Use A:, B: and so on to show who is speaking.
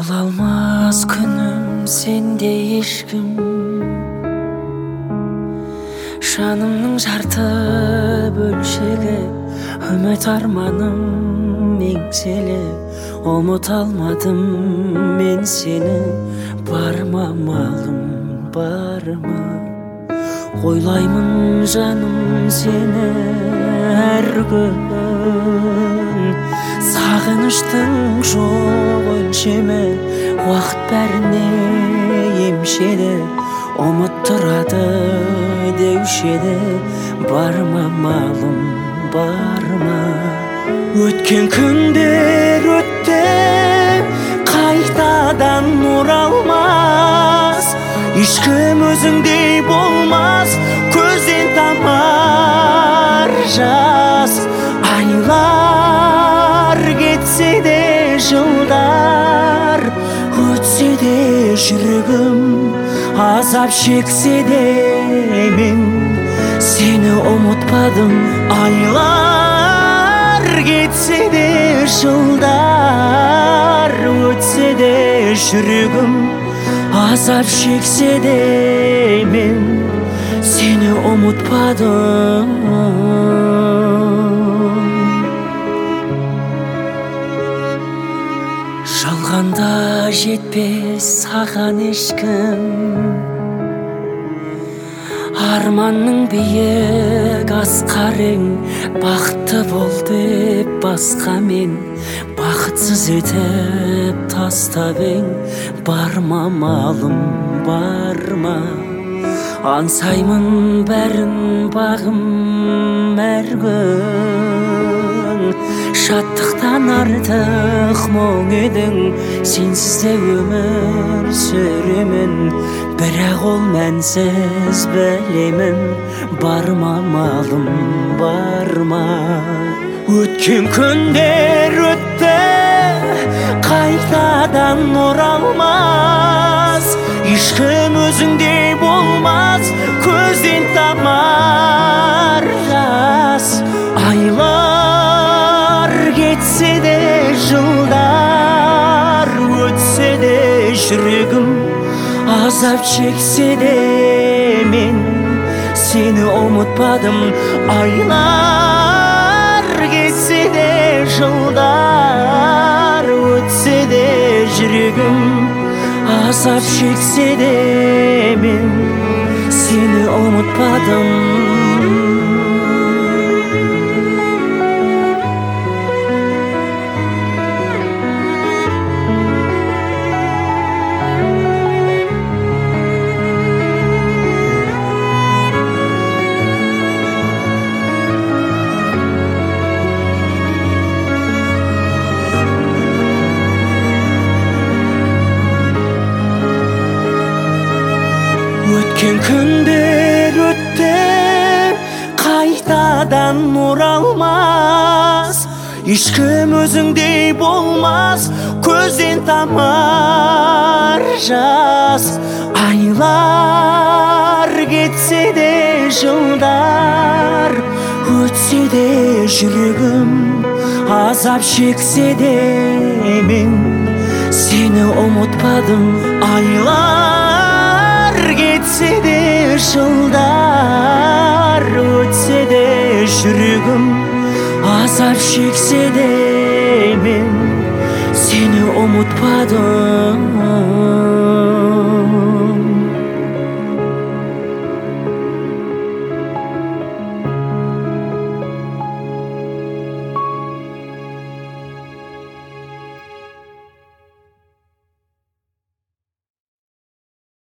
A: Бола алмас күнім сенде ешкім, жанымның жарты бөлшегі, үміт арманым еңселі. Ұмыта алмадым мен сені, бар ма малым, бар ма? Ойлаймын жаным сені әр күн, сағыныштың жоқ өлшемі, уақыт бәріне емшеді. Ұмыттырады деуші еді, бар ма малым, бар ма? Өткен күндер өтті, қайтадан оралмас. Ешкім өзіңдей болмас, көзден тамар жас. Айлар кетсе де жылдар, өтсе де жүрегім, азап шексе де мен сені ұмытпадым. Айлар кетсе де жылдар, өтсе де жүрегім, азап шексе де мен сені ұмытпадым. Жалғанда жетпес саған ешкім, арманның биік асқарың, бақытты бол деп басқа мен бақытсыз етіп тастап ең. Бар ма малым, бар ма? Аңсаймын бәрін бағым әр күн, шаттықтан артық мұң едің, сенсіз де өмір сүремін. Бірақ ол мәнсіз білемін, бар ма малым, бар ма? Өткен күндер өтті, қайтадан оралмас. Ешкім өзіңдей болмас, көзден тамар жас. Айлар кетсе де жылдар, өтсе де жүрегім, азап шексе де мен сені ұмытпадым. Айлар кетсе де жылдар, өтсе де жүрегім, азап шексе де мен сені ұмытпадым. Өткен күндер өтті, қайтадан оралмас. Ешкім өзіңдей болмас, көзден тамар жас. Айлар кетсе де жылдар, өтсе де жүрегім, азап шексе де мен сені ұмытпадым. Айлар кетсе де жылдар, өтсе де жүрегім, азап шексе де мен сені ұмытпадым.